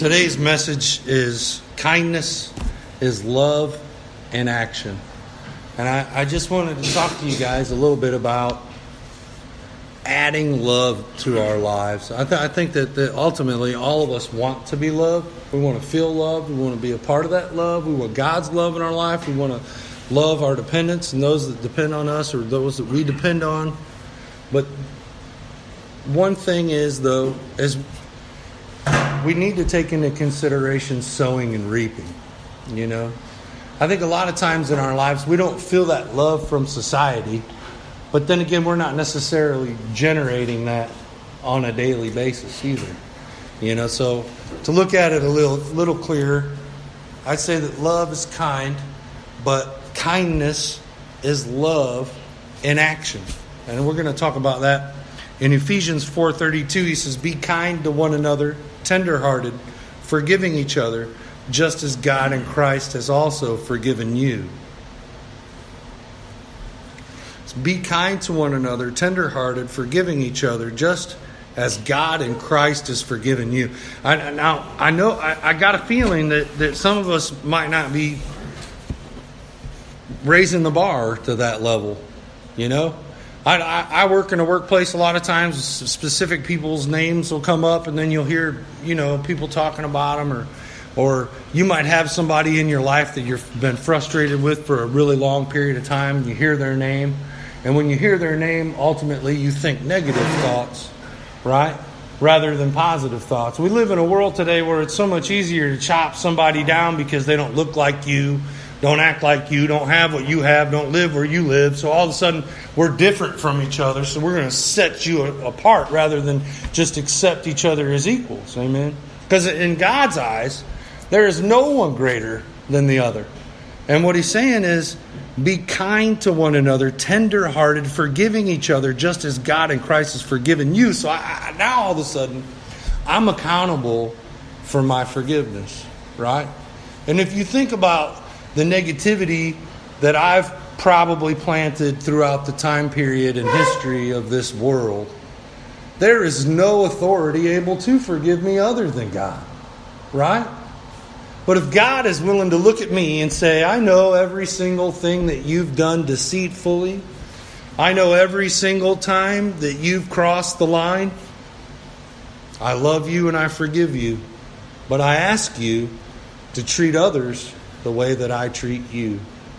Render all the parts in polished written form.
Today's message is kindness is love in action. And I just wanted to talk to you guys a little bit about adding love to our lives. I think that ultimately all of us want to be loved. We want to feel loved. We want to be a part of that love. We want God's love in our life. We want to love our dependents and those that depend on us or those that we depend on. But one thing is, though, is we need to take into consideration sowing and reaping. You know, I think a lot of times in our lives we don't feel that love from society, but then again we're not necessarily generating that on a daily basis either. You know, so to look at it a little clearer, I'd say that love is kind, but kindness is love in action. And we're going to talk about that. In Ephesians 4:32, he says, "Be kind to one another, tenderhearted, forgiving each other, just as God in Christ has also forgiven you." So be kind to one another, tenderhearted, forgiving each other, just as God in Christ has forgiven you. I got a feeling that some of us might not be raising the bar to that level, you know. I work in a workplace a lot of times. Specific people's names will come up, and then you'll hear, you know, people talking about them, or you might have somebody in your life that you've been frustrated with for a really long period of time. And you hear their name, and when you hear their name, ultimately you think negative thoughts, right, rather than positive thoughts. We live in a world today where it's so much easier to chop somebody down because they don't look like you, don't act like you, don't have what you have, don't live where you live. So all of a sudden, we're different from each other. So we're going to set you apart rather than just accept each other as equals. Amen? Because in God's eyes, there is no one greater than the other. And what he's saying is, be kind to one another, tender-hearted, forgiving each other, just as God in Christ has forgiven you. So now all of a sudden, I'm accountable for my forgiveness, right? And if you think about the negativity that I've probably planted throughout the time period and history of this world, there is no authority able to forgive me other than God, right? But if God is willing to look at me and say, I know every single thing that you've done deceitfully, I know every single time that you've crossed the line, I love you and I forgive you, but I ask you to treat others the way that I treat you.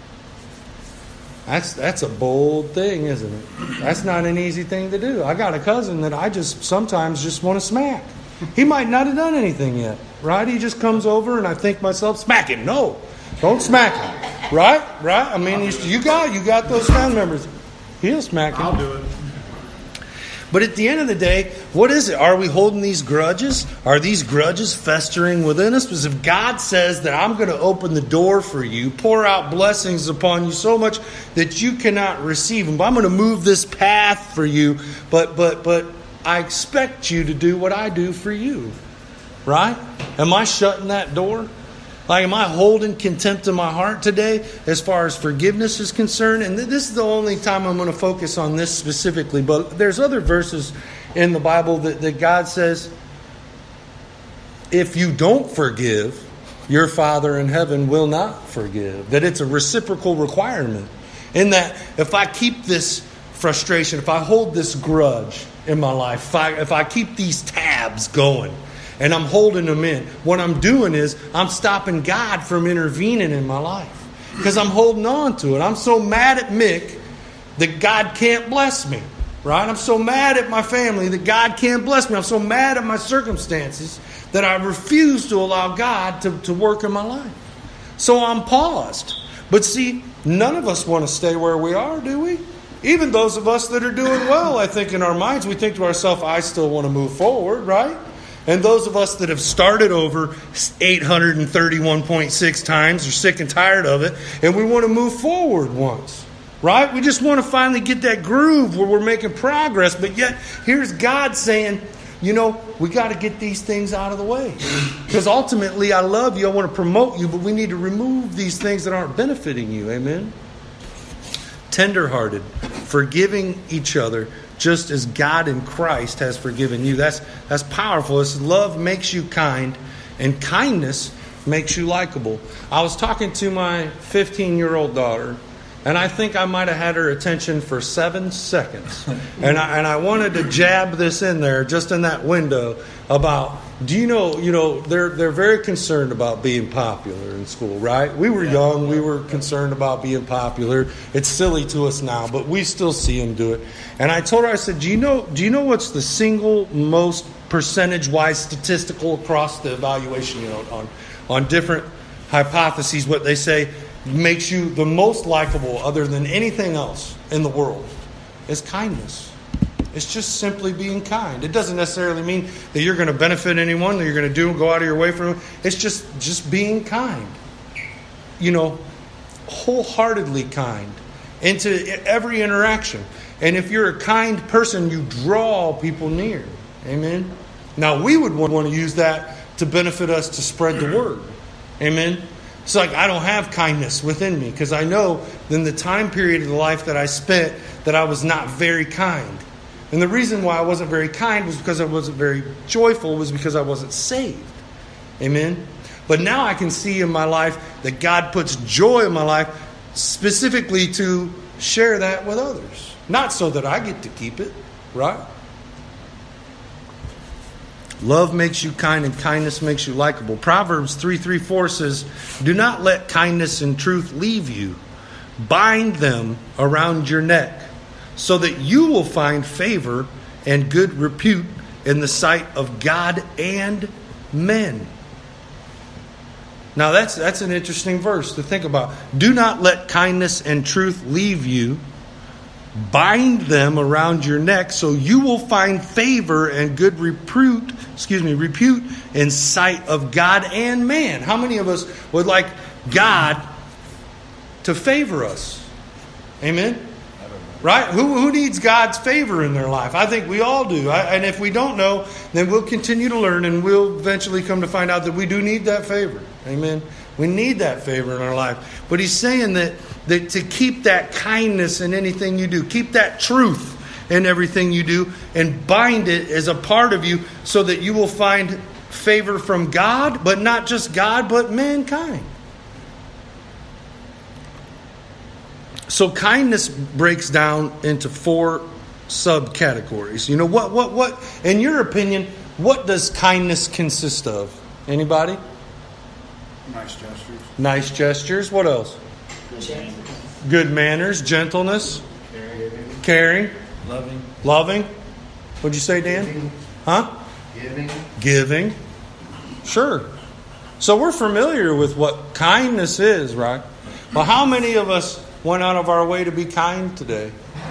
That's a bold thing, isn't it? That's not an easy thing to do. I got a cousin that I just sometimes just want to smack. He might not have done anything yet, right? He just comes over and I think to myself, smack him. No, don't smack him. Right? I mean, you got those family members. He'll smack him. I'll do it. But at the end of the day, what is it? Are we holding these grudges? Are these grudges festering within us? Because if God says that I'm going to open the door for you, pour out blessings upon you so much that you cannot receive them, but I'm going to move this path for you, but I expect you to do what I do for you, right? Am I shutting that door? Like, am I holding contempt in my heart today as far as forgiveness is concerned? And this is the only time I'm going to focus on this specifically. But there's other verses in the Bible that God says, if you don't forgive, your Father in heaven will not forgive. That it's a reciprocal requirement. In that, if I keep this frustration, if I hold this grudge in my life, if I keep these tabs going, and I'm holding them in, what I'm doing is I'm stopping God from intervening in my life. Because I'm holding on to it. I'm so mad at Mick that God can't bless me. Right? I'm so mad at my family that God can't bless me. I'm so mad at my circumstances that I refuse to allow God to work in my life. So I'm paused. But see, none of us want to stay where we are, do we? Even those of us that are doing well, I think in our minds, we think to ourselves, I still want to move forward, right? And those of us that have started over 831.6 times are sick and tired of it, and we want to move forward once, right? We just want to finally get that groove where we're making progress, but yet here's God saying, you know, we got to get these things out of the way. Because ultimately, I love you, I want to promote you, but we need to remove these things that aren't benefiting you, amen? Tenderhearted, forgiving each other, just as God in Christ has forgiven you. That's powerful. Love makes you kind. And kindness makes you likable. I was talking to my 15-year-old daughter, and I think I might have had her attention for 7 seconds. And I wanted to jab this in there, just in that window, about, do you know, they're very concerned about being popular in school, right? We were young, we were concerned about being popular. It's silly to us now, but we still see them do it. And I told her, I said, do you know what's the single most percentage-wise statistical across the evaluation, on different hypotheses, what they say makes you the most likable other than anything else in the world is kindness. It's just simply being kind. It doesn't necessarily mean that you're going to benefit anyone, that you're going to go out of your way for them. It's just being kind. Wholeheartedly kind into every interaction. And if you're a kind person, you draw people near. Amen? Now, we would want to use that to benefit us to spread the word. Amen? It's like I don't have kindness within me because I know in the time period of the life that I spent that I was not very kind. And the reason why I wasn't very kind was because I wasn't very joyful, was because I wasn't saved. Amen? But now I can see in my life that God puts joy in my life specifically to share that with others. Not so that I get to keep it, right? Love makes you kind and kindness makes you likable. Proverbs 3:4 says, do not let kindness and truth leave you. Bind them around your neck so that you will find favor and good repute in the sight of God and men. Now that's an interesting verse to think about. Do not let kindness and truth leave you. Bind them around your neck so you will find favor and good repute in sight of God and man. How many of us would like God to favor us? Amen? Right? Who needs God's favor in their life? I think we all do. And if we don't know, then we'll continue to learn and we'll eventually come to find out that we do need that favor. Amen? We need that favor in our life. But he's saying that to keep that kindness in anything you do, keep that truth in everything you do, and bind it as a part of you so that you will find favor from God, but not just God, but mankind. So kindness breaks down into 4 subcategories. What in your opinion, what does kindness consist of? Anybody? Nice gestures. Nice gestures. What else? Good manners, gentleness, caring, loving. What'd you say, Dan? Giving. Huh? Giving. Sure. So we're familiar with what kindness is, right? Well, how many of us went out of our way to be kind today?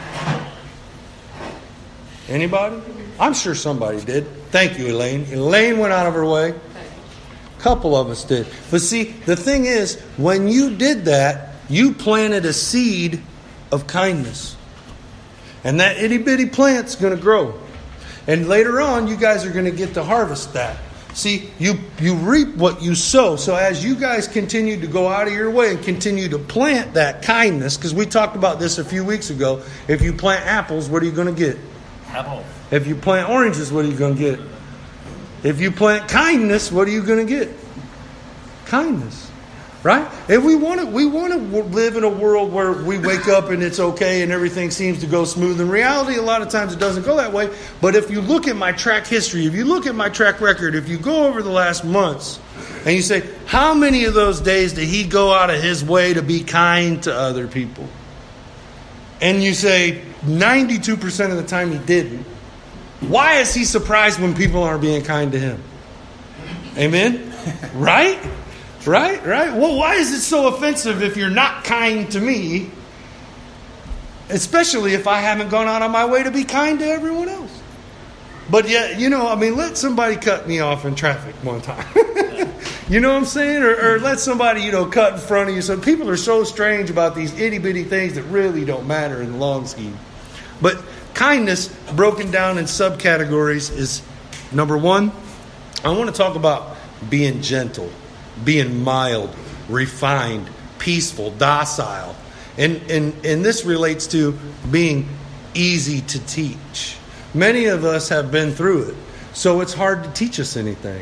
Anybody? I'm sure somebody did. Thank you, Elaine. Elaine went out of her way. A couple of us did. But see, the thing is, when you did that, you planted a seed of kindness. And that itty bitty plant's going to grow. And later on, you guys are going to get to harvest that. See, you reap what you sow. So as you guys continue to go out of your way and continue to plant that kindness, because we talked about this a few weeks ago. If you plant apples, what are you going to get? Apple. If you plant oranges, what are you going to get? If you plant kindness, what are you going to get? Kindness. Right? And we want to live in a world where we wake up and it's okay and everything seems to go smooth. In reality, a lot of times it doesn't go that way. But if you look at my track history, if you look at my track record, if you go over the last months and you say, how many of those days did he go out of his way to be kind to other people? And you say 92% of the time he didn't. Why is he surprised when people aren't being kind to him? Amen? Right? Right? Well, why is it so offensive if you're not kind to me? Especially if I haven't gone out of my way to be kind to everyone else. But yet, let somebody cut me off in traffic one time. You know what I'm saying? Or let somebody, cut in front of you. So people are so strange about these itty bitty things that really don't matter in the long scheme. But kindness broken down in subcategories is, number 1, I want to talk about being gentle. Being mild, refined, peaceful, docile. And this relates to being easy to teach. Many of us have been through it, so it's hard to teach us anything.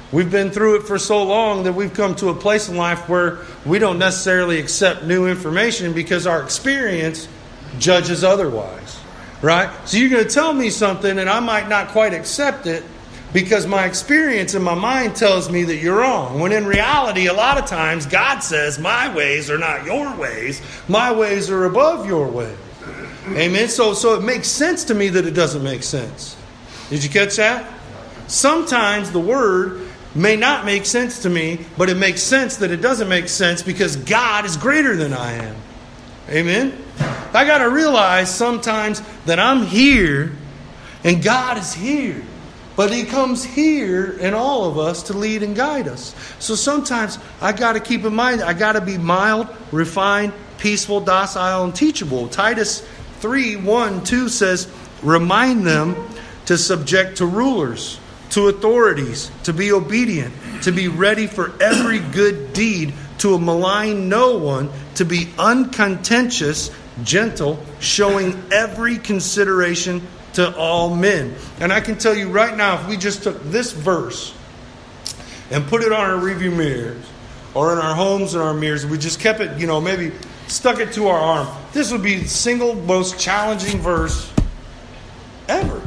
We've been through it for so long that we've come to a place in life where we don't necessarily accept new information because our experience judges otherwise. Right? So you're going to tell me something and I might not quite accept it because my experience in my mind tells me that you're wrong. When in reality, a lot of times, God says, my ways are not your ways. My ways are above your ways. Amen? So it makes sense to me that it doesn't make sense. Did you catch that? Sometimes the Word may not make sense to me, but it makes sense that it doesn't make sense because God is greater than I am. Amen? I got to realize sometimes that I'm here and God is here. But He comes here in all of us to lead and guide us. So sometimes I got to keep in mind, I got to be mild, refined, peaceful, docile, and teachable. Titus 3:1-2 says, remind them to subject to rulers, to authorities, to be obedient, to be ready for every good deed, to malign no one, to be uncontentious, gentle, showing every consideration to all men. And I can tell you right now, if we just took this verse and put it on our review mirrors or in our homes and our mirrors, we just kept it, maybe stuck it to our arm, this would be the single most challenging verse ever.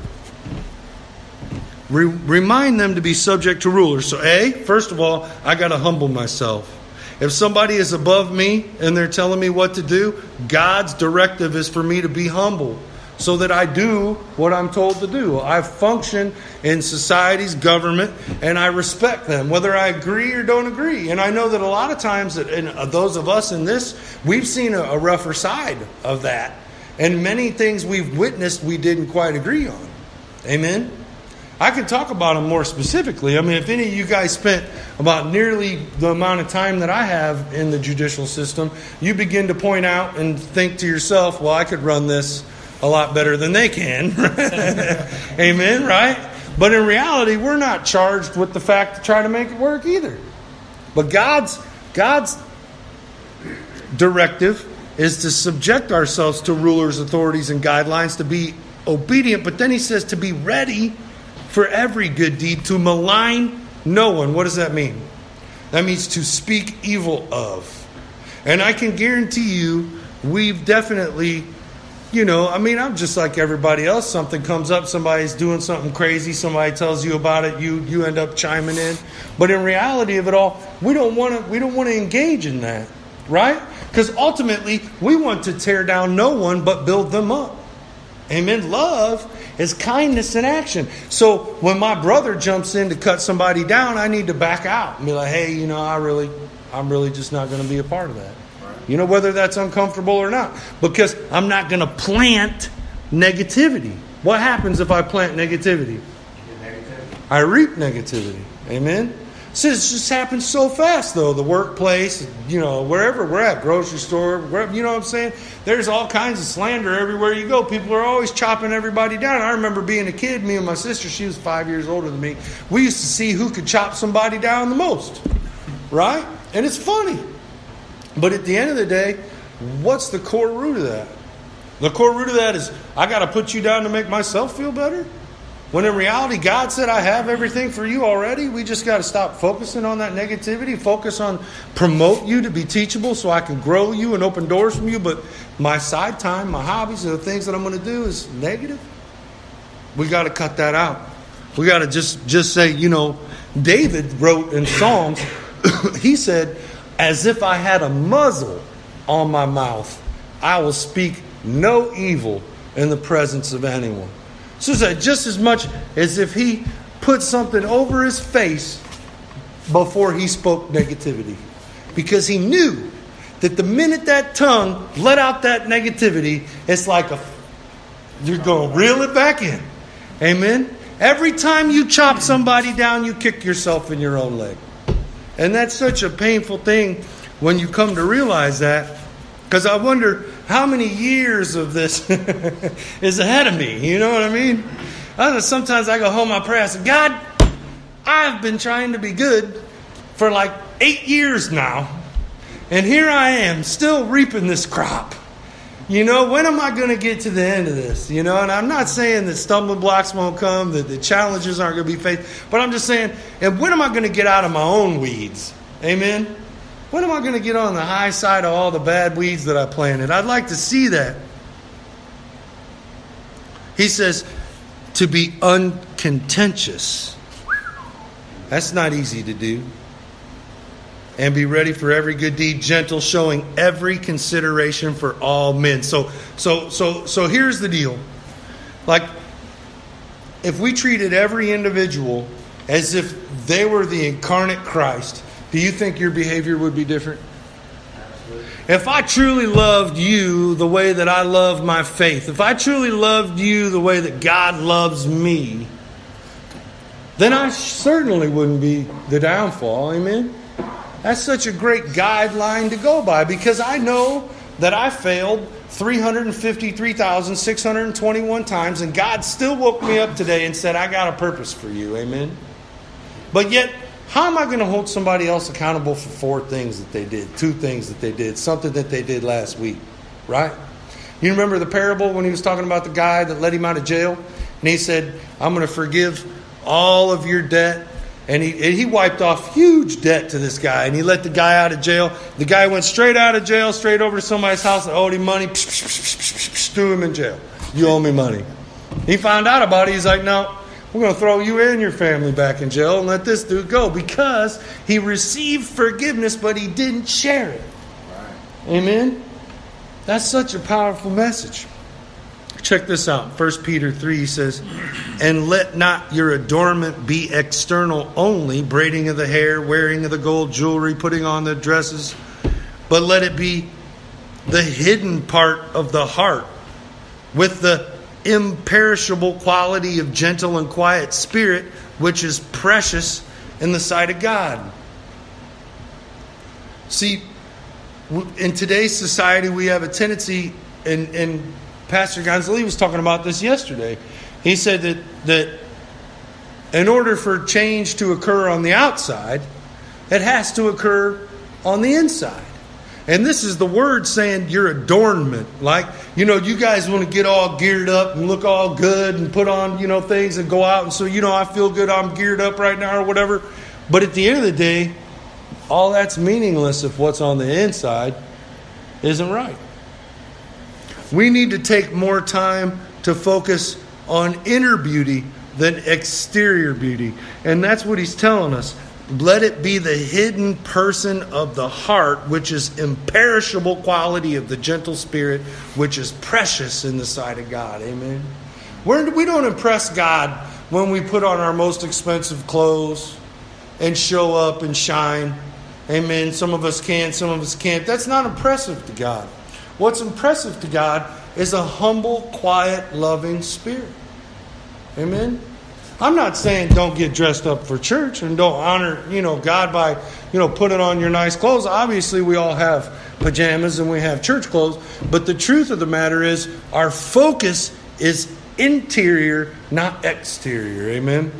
Remind them to be subject to rulers. So first of all, I got to humble myself. If somebody is above me and they're telling me what to do, God's directive is for me to be humble so that I do what I'm told to do. I function in society's government and I respect them, whether I agree or don't agree. And I know that a lot of times, those of us in this, we've seen a rougher side of that. And many things we've witnessed we didn't quite agree on. Amen? I can talk about them more specifically. I mean, if any of you guys spent about nearly the amount of time that I have in the judicial system, you begin to point out and think to yourself, well, I could run this a lot better than they can. Amen, right? But in reality, we're not charged with the fact to try to make it work either. But God's directive is to subject ourselves to rulers, authorities, and guidelines, to be obedient. But then He says to be ready for every good deed, to malign no one. What does that mean? That means to speak evil of. And I can guarantee you, we've definitely, I'm just like everybody else. Something comes up, somebody's doing something crazy, somebody tells you about it, you end up chiming in. But in reality of it all, we don't want to engage in that, right? Because ultimately, we want to tear down no one but build them up. Amen. Love is kindness in action. So when my brother jumps in to cut somebody down, I need to back out and be like, hey, I'm really just not going to be a part of that. Whether that's uncomfortable or not. Because I'm not going to plant negativity. What happens if I plant negativity? I reap negativity. Amen. So it just happens so fast, though. The workplace, wherever we're at, grocery store, wherever, you know what I'm saying? There's all kinds of slander everywhere you go. People are always chopping everybody down. I remember being a kid, me and my sister, she was 5 years older than me. We used to see who could chop somebody down the most. Right? And it's funny. But at the end of the day, what's the core root of that? The core root of that is, I got to put you down to make myself feel better? When in reality, God said, I have everything for you already. We just got to stop focusing on that negativity. Focus on promote you to be teachable so I can grow you and open doors from you. But my side time, my hobbies, and the things that I'm going to do is negative. We got to cut that out. We got to just say, David wrote in Psalms, he said, as if I had a muzzle on my mouth, I will speak no evil in the presence of anyone. So that just as much as if he put something over his face before he spoke negativity. Because he knew that the minute that tongue let out that negativity, it's like you're going to reel it back in. Amen? Every time you chop somebody down, you kick yourself in your own leg. And that's such a painful thing when you come to realize that. Because I wonder how many years of this is ahead of me. You know what I mean? Sometimes I go home, I pray, I say, God, I've been trying to be good for like 8 years now. And here I am, still reaping this crop. You know, when am I going to get to the end of this? You know, and I'm not saying that stumbling blocks won't come, that the challenges aren't going to be faced. But I'm just saying, and when am I going to get out of my own weeds? Amen? When am I going to get on the high side of all the bad weeds that I planted? I'd like to see that. He says, to be uncontentious. That's not easy to do. And be ready for every good deed, gentle, showing every consideration for all men. So here's the deal. Like, if we treated every individual as if they were the incarnate Christ, do you think your behavior would be different? Absolutely. If I truly loved you the way that I love my faith, if I truly loved you the way that God loves me, then I certainly wouldn't be the downfall. Amen? That's such a great guideline to go by, because I know that I failed 353,621 times, and God still woke me up today and said, I got a purpose for you. Amen? But yet, how am I going to hold somebody else accountable for 4 things that they did, 2 things that they did, something that they did last week? Right? You remember the parable when he was talking about the guy that let him out of jail? And he said, I'm going to forgive all of your debt. And he wiped off huge debt to this guy. And he let the guy out of jail. The guy went straight out of jail, straight over to somebody's house that owed him money. Threw him in jail. You owe me money. He found out about it. He's like, no, we're going to throw you and your family back in jail and let this dude go. Because he received forgiveness, but he didn't share it. Right. Amen? That's such a powerful message. Check this out. 1 Peter 3 says, and let not your adornment be external only, braiding of the hair, wearing of the gold jewelry, putting on the dresses, but let it be the hidden part of the heart, with the imperishable quality of gentle and quiet spirit, which is precious in the sight of God. See, in today's society, we have a tendency, and Pastor Gonzalez was talking about this yesterday. He said that in order for change to occur on the outside, it has to occur on the inside. And this is the word saying your adornment. Like, you know, you guys want to get all geared up and look all good and put on, you know, things and go out. And so, you know, I feel good, I'm geared up right now or whatever. But at the end of the day, all that's meaningless if what's on the inside isn't right. We need to take more time to focus on inner beauty than exterior beauty. And that's what he's telling us. Let it be the hidden person of the heart, which is imperishable quality of the gentle spirit, which is precious in the sight of God. Amen. We don't impress God when we put on our most expensive clothes and show up and shine. Amen. Some of us can, some of us can't. That's not impressive to God. What's impressive to God is a humble, quiet, loving spirit. Amen. I'm not saying don't get dressed up for church and don't honor, God by, putting on your nice clothes. Obviously, we all have pajamas and we have church clothes. But the truth of the matter is our focus is interior, not exterior. Amen.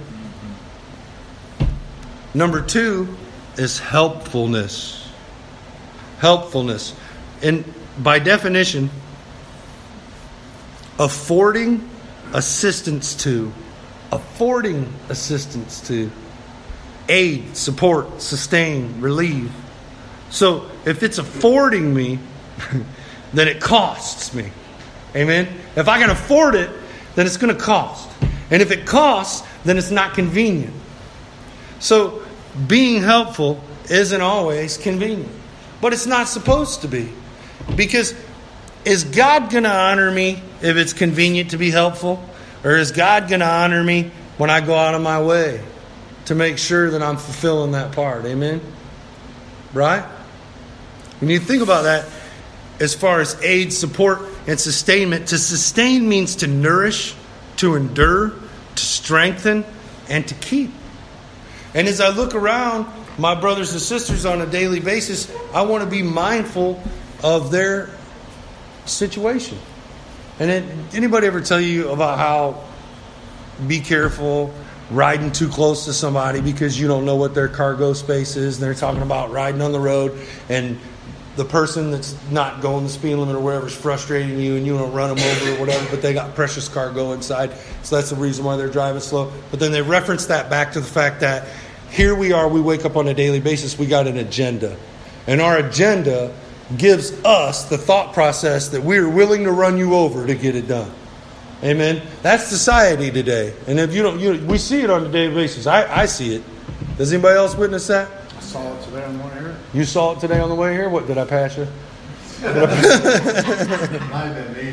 Number 2 is helpfulness. Helpfulness. And by definition, affording assistance to, aid, support, sustain, relieve. So if it's affording me, then it costs me. Amen? If I can afford it, then it's going to cost. And if it costs, then it's not convenient. So being helpful isn't always convenient. But it's not supposed to be. Because is God going to honor me if it's convenient to be helpful? Or is God going to honor me when I go out of my way to make sure that I'm fulfilling that part? Amen? Right? When you think about that, as far as aid, support, and sustainment, to sustain means to nourish, to endure, to strengthen, and to keep. And as I look around my brothers and sisters on a daily basis, I want to be mindful of their situation. And anybody ever tell you about how be careful riding too close to somebody because you don't know what their cargo space is, and they're talking about riding on the road and the person that's not going the speed limit or whatever is frustrating you, and you want to run them over or whatever, but they got precious cargo inside, so that's the reason why they're driving slow. But then they reference that back to the fact that here we are, we wake up on a daily basis, we got an agenda. And our agenda gives us the thought process that we're willing to run you over to get it done. Amen? That's society today. And if you don't, we see it on a daily basis. I see it. Does anybody else witness that? I saw it today on the way here. You saw it today on the way here? What, did I pass you? Might have been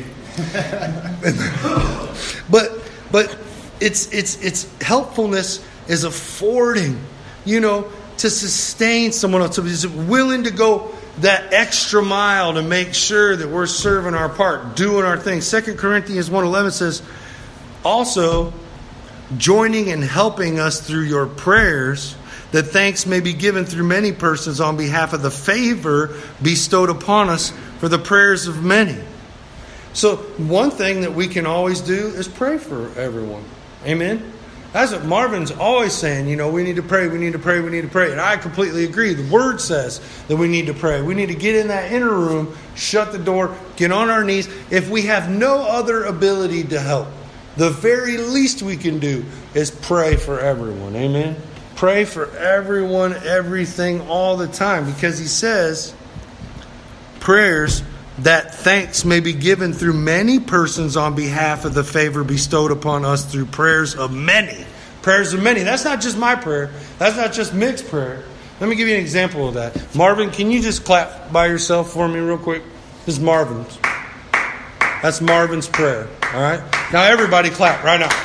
me. But it's helpfulness is affording, to sustain someone else. So is willing to go that extra mile to make sure that we're serving our part, doing our thing. 2 Corinthians 1:11 says, also joining and helping us through your prayers, that thanks may be given through many persons on behalf of the favor bestowed upon us for the prayers of many. So one thing that we can always do is pray for everyone. Amen? That's what Marvin's always saying, we need to pray, we need to pray, we need to pray. And I completely agree. The Word says that we need to pray. We need to get in that inner room, shut the door, get on our knees. If we have no other ability to help, the very least we can do is pray for everyone. Amen? Pray for everyone, everything, all the time. Because he says, prayers that thanks may be given through many persons on behalf of the favor bestowed upon us through prayers of many. Prayers of many. That's not just my prayer. That's not just Mick's prayer. Let me give you an example of that. Marvin, can you just clap by yourself for me real quick? This is Marvin's. That's Marvin's prayer. All right? Now everybody clap right now.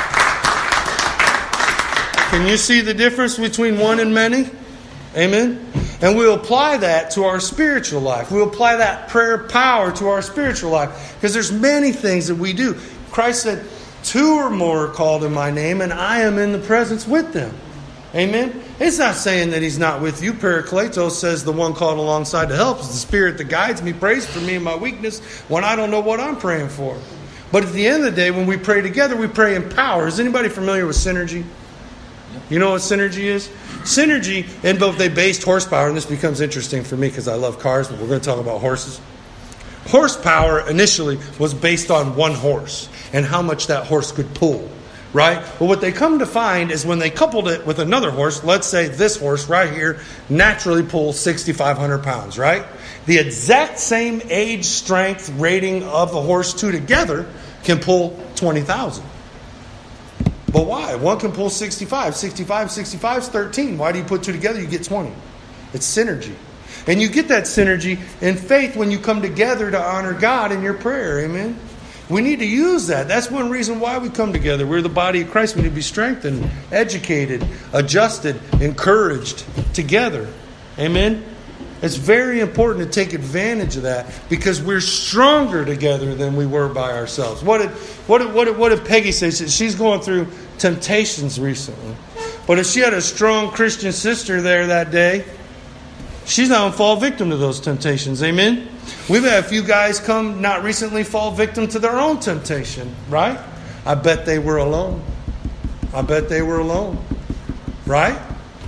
Can you see the difference between one and many? Amen? And we'll apply that to our spiritual life. We'll apply that prayer power to our spiritual life. Because there's many things that we do. Christ said, 2 or more are called in my name, and I am in the presence with them. Amen? It's not saying that he's not with you. Parakletos says the one called alongside to help is the Spirit that guides me, prays for me in my weakness when I don't know what I'm praying for. But at the end of the day, when we pray together, we pray in power. Is anybody familiar with synergy? You know what synergy is? Synergy, and both they based horsepower, and this becomes interesting for me because I love cars, but we're going to talk about horses. Horsepower initially was based on one horse and how much that horse could pull, right? But what they come to find is when they coupled it with another horse, let's say this horse right here naturally pulls 6,500 pounds, right? The exact same age, strength, rating of the horse two together can pull 20,000. But why? One can pull 65. 65 is 13. Why do you put two together? You get 20. It's synergy. And you get that synergy in faith when you come together to honor God in your prayer. Amen? We need to use that. That's one reason why we come together. We're the body of Christ. We need to be strengthened, educated, adjusted, encouraged together. Amen? It's very important to take advantage of that because we're stronger together than we were by ourselves. What did Peggy say? She's going through temptations recently. But if she had a strong Christian sister there that day, she's not going to fall victim to those temptations. Amen? We've had a few guys come, not recently, fall victim to their own temptation. Right? I bet they were alone. I bet they were alone. Right?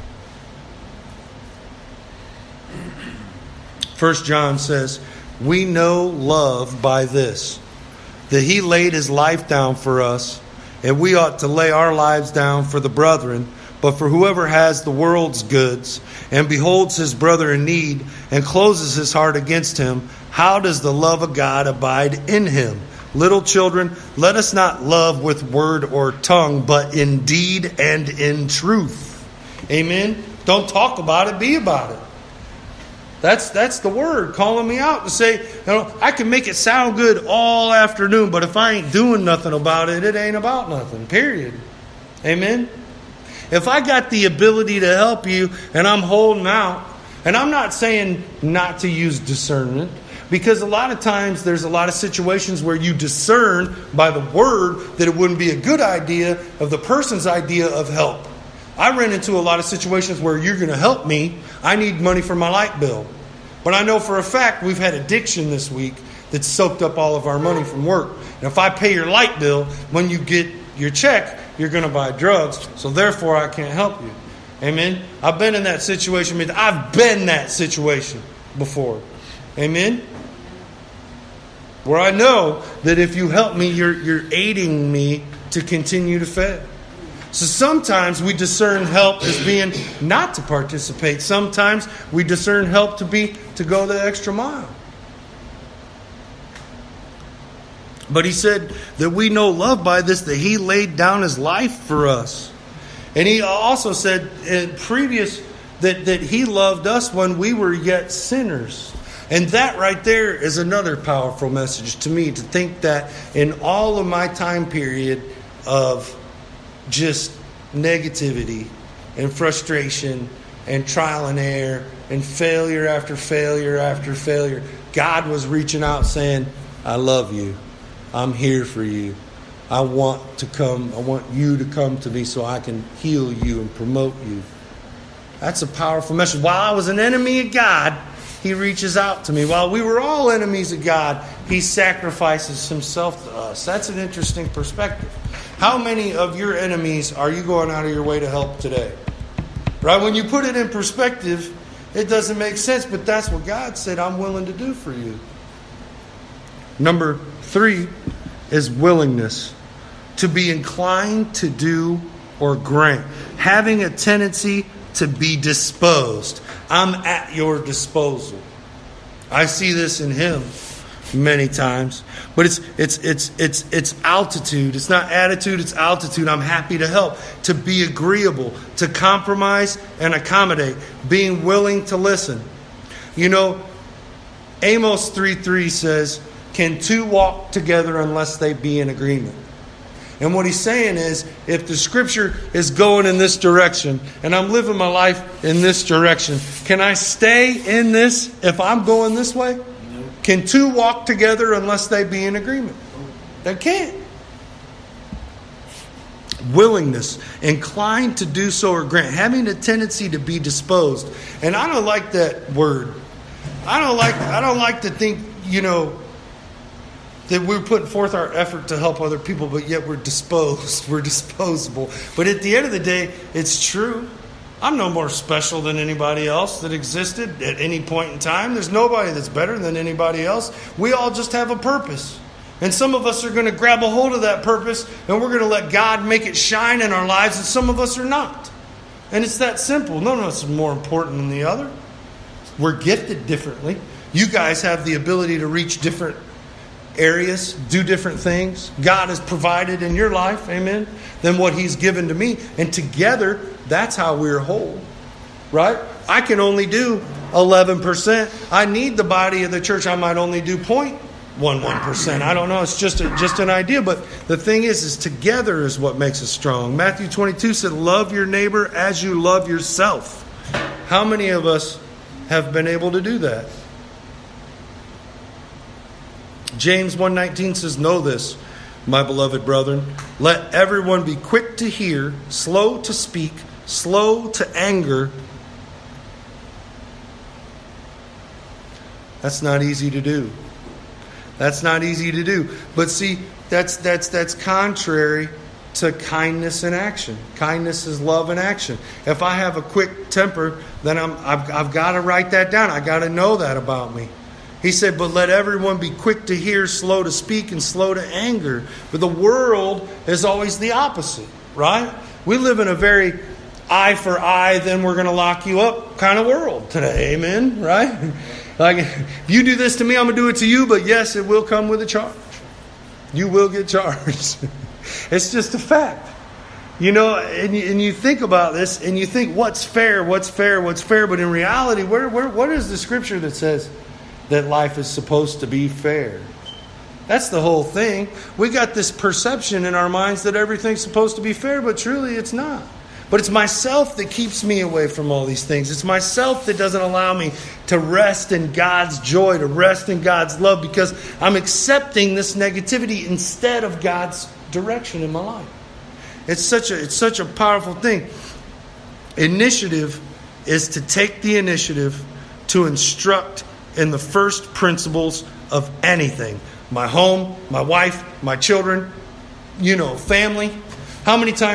1 John says, we know love by this, that he laid his life down for us, and we ought to lay our lives down for the brethren. But for whoever has the world's goods and beholds his brother in need and closes his heart against him, how does the love of God abide in him? Little children, let us not love with word or tongue, but in deed and in truth. Amen? Don't talk about it, be about it. That's the word calling me out to say, I can make it sound good all afternoon, but if I ain't doing nothing about it, it ain't about nothing, period. Amen? If I got the ability to help you and I'm holding out, and I'm not saying not to use discernment, because a lot of times there's a lot of situations where you discern by the word that it wouldn't be a good idea of the person's idea of help. I ran into a lot of situations where you're going to help me. I need money for my light bill. But I know for a fact we've had addiction this week that soaked up all of our money from work. And if I pay your light bill, when you get your check, you're going to buy drugs. So therefore, I can't help you. Amen? I've been in that situation. I've been in that situation before. Amen? Where I know that if you help me, you're aiding me to continue to fail. So sometimes we discern help as being not to participate. Sometimes we discern help to go the extra mile. But he said that we know love by this, that he laid down his life for us. And he also said in previous that he loved us when we were yet sinners. And that right there is another powerful message to me, to think that in all of my time period of just negativity and frustration and trial and error and failure after failure after failure, God was reaching out saying, I love you. I'm here for you. I want you to come to me so I can heal you and promote you. That's a powerful message. While I was an enemy of God, he reaches out to me. While we were all enemies of God, he sacrifices himself to us. That's an interesting perspective. How many of your enemies are you going out of your way to help today? Right? When you put it in perspective, it doesn't make sense, but that's what God said I'm willing to do for you. Number 3 is willingness. To be inclined to do or grant. Having a tendency to be disposed. I'm at your disposal. I see this in him many times. But it's altitude. It's not attitude, it's altitude. I'm happy to help. To be agreeable. To compromise and accommodate. Being willing to listen. You know, Amos 3:3 says, can two walk together unless they be in agreement? And what he's saying is, if the scripture is going in this direction, and I'm living my life in this direction, can I stay in this if I'm going this way? No. Can two walk together unless they be in agreement? They can't. Willingness, inclined to do so or grant, having a tendency to be disposed. And I don't like that word. I don't like to think, that we're putting forth our effort to help other people, but yet we're disposed. We're disposable. But at the end of the day, it's true. I'm no more special than anybody else that existed at any point in time. There's nobody that's better than anybody else. We all just have a purpose. And some of us are going to grab a hold of that purpose, and we're going to let God make it shine in our lives, and some of us are not. And it's that simple. None of us is more important than the other. We're gifted differently. You guys have the ability to reach different areas, do different things. God has provided in your life, amen, than what he's given to me. And together, that's how we're whole. Right? I can only do 11%. I need the body of the church. I might only do 0.11%. I don't know. It's just an idea. But the thing is together is what makes us strong. Matthew 22 said, love your neighbor as you love yourself. How many of us have been able to do that? James 1:19 says, know this, my beloved brethren, let everyone be quick to hear, slow to speak, slow to anger. That's not easy to do. That's not easy to do. But see, that's contrary to kindness in action. Kindness is love in action. If I have a quick temper, then I've got to write that down. I got to know that about me. He said, but let everyone be quick to hear, slow to speak, and slow to anger. But the world is always the opposite, right? We live in a very eye for eye, then we're going to lock you up kind of world today. Amen, right? Like, if you do this to me, I'm going to do it to you. But yes, it will come with a charge. You will get charged. It's just a fact. And you think about this, and you think, what's fair, what's fair, what's fair? But in reality, what is the scripture that says that life is supposed to be fair? That's the whole thing. We got this perception in our minds that everything's supposed to be fair, but truly it's not. But it's myself that keeps me away from all these things. It's myself that doesn't allow me to rest in God's joy, to rest in God's love, because I'm accepting this negativity instead of God's direction in my life. It's such a powerful thing. Initiative is to take the initiative to instruct in the first principles of anything. My home, my wife, my children, family. How many times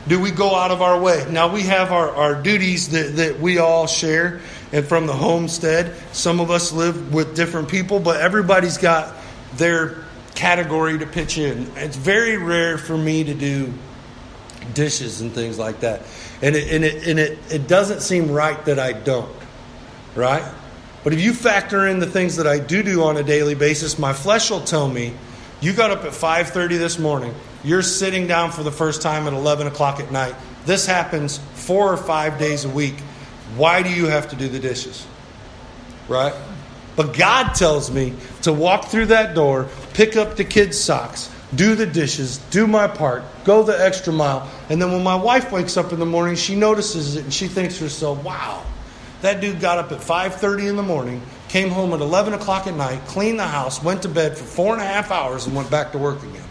do we go out of our way? Now, we have our duties that we all share, and from the homestead, some of us live with different people, but everybody's got their category to pitch in. It's very rare for me to do dishes and things like that, and it doesn't seem right that I don't, right? But if you factor in the things that I do on a daily basis, my flesh will tell me, you got up at 5:30 this morning, you're sitting down for the first time at 11 o'clock at night. This happens 4 or 5 days a week. Why do you have to do the dishes? Right? But God tells me to walk through that door, pick up the kids' socks, do the dishes, do my part, go the extra mile. And then when my wife wakes up in the morning, she notices it and she thinks to herself, wow, that dude got up at 5:30 in the morning, came home at 11 o'clock at night, cleaned the house, went to bed for 4.5 hours and went back to work again.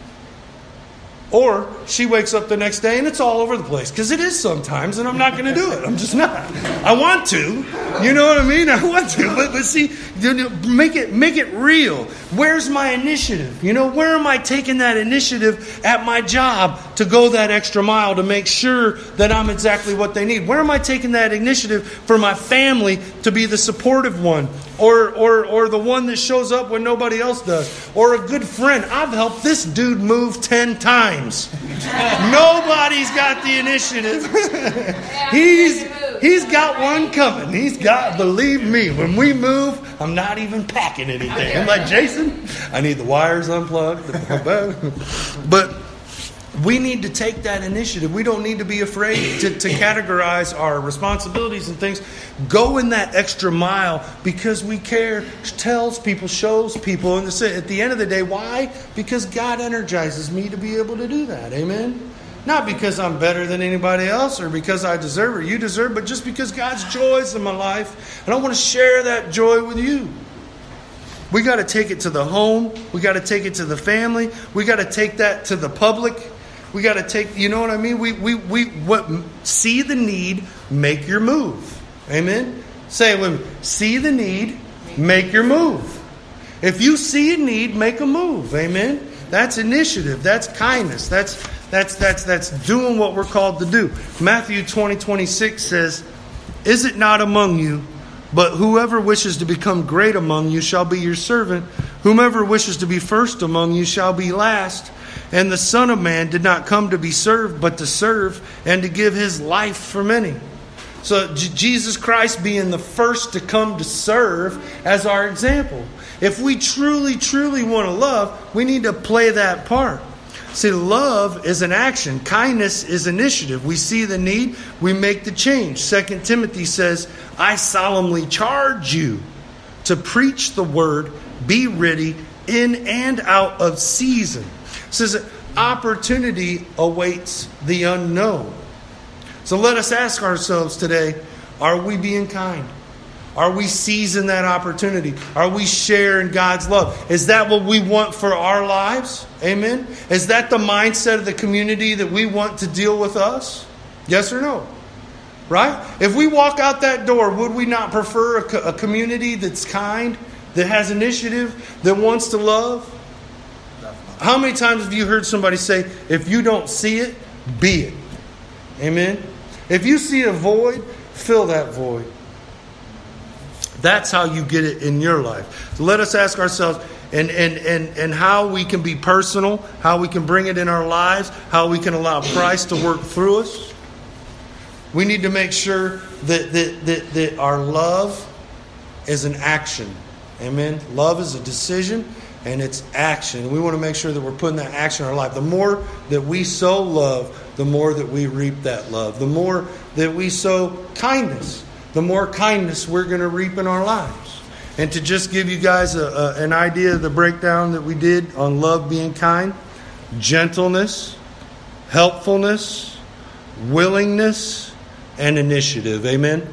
Or she wakes up the next day and it's all over the place. Because it is sometimes, and I'm not going to do it. I'm just not. I want to. You know what I mean? I want to. But see, make it real. Where's my initiative? Where am I taking that initiative at my job to go that extra mile to make sure that I'm exactly what they need? Where am I taking that initiative for my family to be the supportive one? Or the one that shows up when nobody else does? Or a good friend. I've helped this dude move 10 times. Nobody's got the initiative. He's got one coming. Believe me, when we move, I'm not even packing anything. I'm like, Jason, I need the wires unplugged. But we need to take that initiative. We don't need to be afraid to categorize our responsibilities and things. Go in that extra mile because we care, tells people, shows people. And at the end of the day, why? Because God energizes me to be able to do that. Amen? Not because I'm better than anybody else or because I deserve it or you deserve it, but just because God's joy is in my life. And I want to share that joy with you. We got to take it to the home. We got to take it to the family. We got to take that to the public. We got to take, you know what I mean? We see the need, make your move. Amen? Say it with me. See the need, make your move. If you see a need, make a move. Amen? That's initiative. That's kindness. That's doing what we're called to do. Matthew 20:26 says, "Is it not among you, but whoever wishes to become great among you shall be your servant. Whomever wishes to be first among you shall be last. And the Son of Man did not come to be served, but to serve and to give his life for many." So Jesus Christ being the first to come to serve as our example. If we truly, truly want to love, we need to play that part. See, love is an action. Kindness is initiative. We see the need, we make the change. 2 Timothy says, "I solemnly charge you to preach the word, be ready in and out of season." It says that opportunity awaits the unknown. So let us ask ourselves today, are we being kind? Are we seizing that opportunity? Are we sharing God's love? Is that what we want for our lives? Amen? Is that the mindset of the community that we want to deal with us? Yes or no? Right? If we walk out that door, would we not prefer a community that's kind, that has initiative, that wants to love? How many times have you heard somebody say, if you don't see it, be it? Amen? If you see a void, fill that void. That's how you get it in your life. So let us ask ourselves, and how we can be personal, how we can bring it in our lives, how we can allow Christ to work through us. We need to make sure that our love is an action. Amen? Love is a decision. And it's action. We want to make sure that we're putting that action in our life. The more that we sow love, the more that we reap that love. The more that we sow kindness, the more kindness we're going to reap in our lives. And to just give you guys an idea of the breakdown that we did on love being kind: gentleness, helpfulness, willingness, and initiative. Amen?